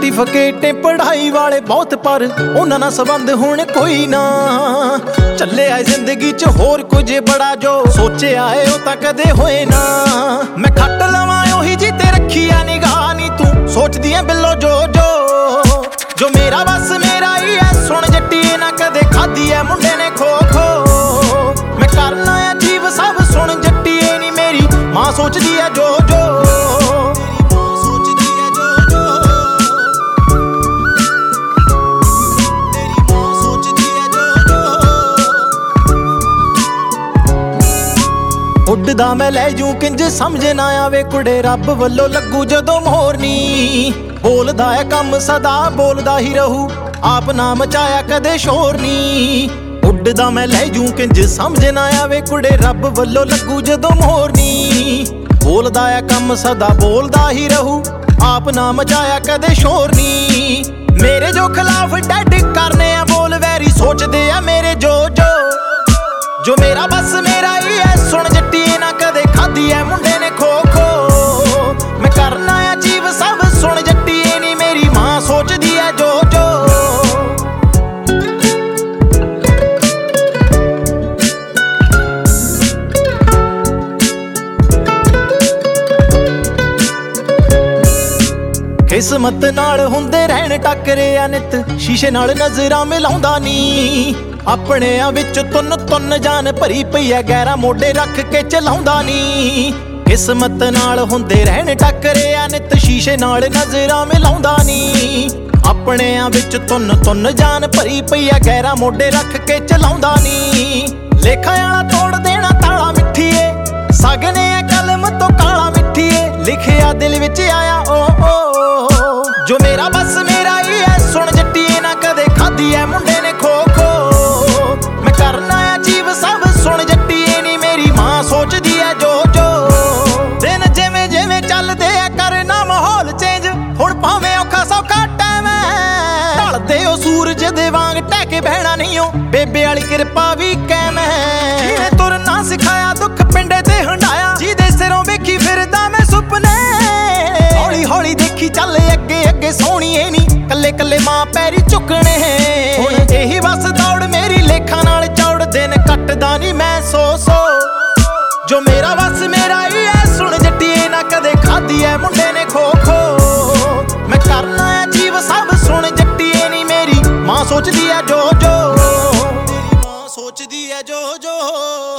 Certificate पढ़ाई वाले बहुत पर उन्हां नाल संबंध हुण कोई ना। चलिया जिंदगी च होर कुछ बड़ा जो सोचिया है ओ तां कदे होए ना। मैं खट लवां ओही जी ते रखी आ निगाह नी तू सोचदी है बिल्लो जो मेरा बस मेरा ही है सुन जट्टीए ना कदे खाधी है मुंडे ने खो खो। मैं करना है अजीब सब सुन जट्टीए नी मेरी मां सोचदी है जो उड़दा मैं लै जूं किंज समझ ना आवे कुड़े रब वल्लों लगू जदों मोहर नी। बोलदा है कम सदा बोलदा ही रहू आप ना मचाया कदे शोर नी। उड़दा मैं लै जूं किंज समझ ना आवे कुड़े रब वल्लों लगू जदों मोहर नी। बोलदा है कम सदा बोलदा ही रहू आप ना मचाया कदे शोर नी। मेरे जो खिलाफ डैड करने आ बोल वैरी सोचदे आ मेरे जो मेरा बस मेरा ही है सुन जट्टीए ना कदे खाधी है मुंडे ने खो खो। मैं करना है अजीब सब सुन जट्टीए नी मेरी मां सोचदी है जो किस्मत नाल हुंदे रहन टकरे आ नित शीशे नाल नजरां मिलाउंदा नी। अपने विच तुन जान भरी पई है गैरा मोढे रख के चलाउंदा नी। किस्मत नाल हुंदे रहन टकरे आ नित शीशे नाल नजरां मिलाउंदा नी। अपने विच तुन जान भरी पई है गैरा मोढे रख के चलाउंदा नी। लेखा वाला तोड़ देना ताला मिठीए सगने कलम तो काला मिठीए लिखिया दिल विच आया ओ जो मेरा बस मेरा ही है सुन जट्टीए ना कदे खाधी है मुंडे ने खो खो। मैं करना है अजीब सब सुन जट्टीए नी मेरी मां सोचदी है जो दिन जिवें जिवें चलदे आ करना माहौल चेंज हुण भावें औखा सौखा टाइम है। ढलदे ओ सूरज दे वांग टह के बहना नहीं ओ बेबे वाली कृपा भी कैम है। जिवें तुरना सिखाया दुख पिंडे ते हंडाया जिहदे सिरों वेखी फिरदा मैं सुपने। हौली हौली देखी चल अगे अगे सोहणीए नी कल्ले कल्ले मां पैरी झुकने। हुण यही बस दौड़ मेरी लेखा नाल चौड़ दिन कटदा नी मैं सो जो मेरा बस मेरा ही है सुन जट्टीए ना कदे खाधी है मुंडे ने खो खो। मैं करना है अजीब सब सुन जट्टीए नी मेरी मां सोचदी है जो सोचदी है जो